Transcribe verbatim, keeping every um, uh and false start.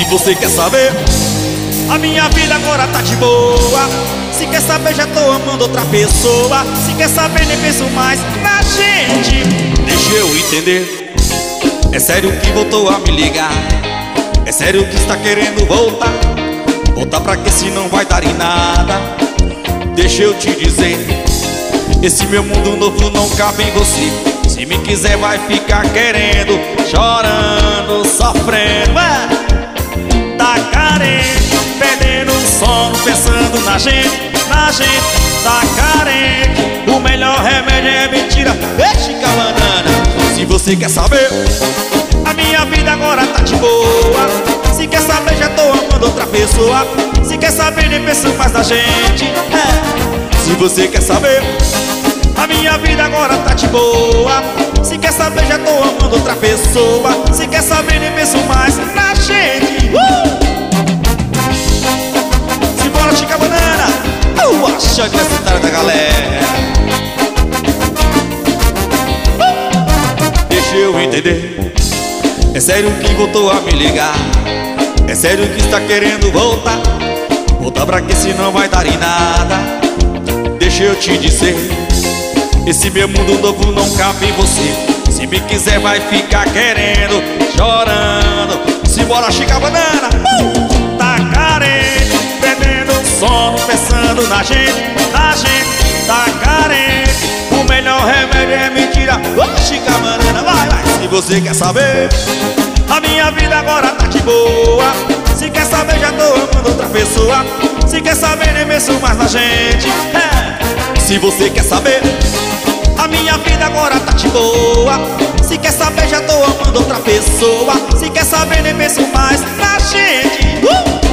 você quer saber, a minha vida agora tá de boa. Se quer saber, já tô amando outra pessoa. Se quer saber, nem penso mais na gente. Deixa eu entender, é sério que voltou a me ligar? É sério que está querendo voltar? Voltar pra que se não vai dar em nada? Deixa eu te dizer, esse meu mundo novo não cabe em você. Se me quiser vai ficar querendo, chorando, sofrendo. Tá carente, perdendo o sono, pensando na gente, na gente. Tá carente, o melhor remédio é mentira. Deixa a banana. Se você quer saber, a minha vida agora tá de boa. Se quer saber, já tô amando outra pessoa. Se quer saber, nem penso mais na gente. É. Se você quer saber, a minha vida agora tá de boa. Se quer saber, já tô amando outra pessoa. Se quer saber, nem penso mais na gente. uh! Simbora, Chica Banana, o axé universitário da galera. uh! Deixa eu entender, é sério que voltou a me ligar? É sério que está querendo voltar? Voltar pra que se não vai dar em nada? Deixa eu te dizer, esse meu mundo novo não cabe em você. Se me quiser vai ficar querendo, chorando. Simbora, Chica Banana. uh! Tá carente, perdendo o sono, pensando na gente, na gente. Tá carente, o melhor remédio é mentira. uh! Chica Banana, vai, vai. Se você quer saber, a minha vida agora tá de boa. Se quer saber, já tô amando outra pessoa. Se quer saber, nem penso mais na gente. é. Se você quer saber, a minha vida agora tá de boa. Se quer saber, já tô amando outra pessoa. Se quer saber, nem penso mais na gente. uh!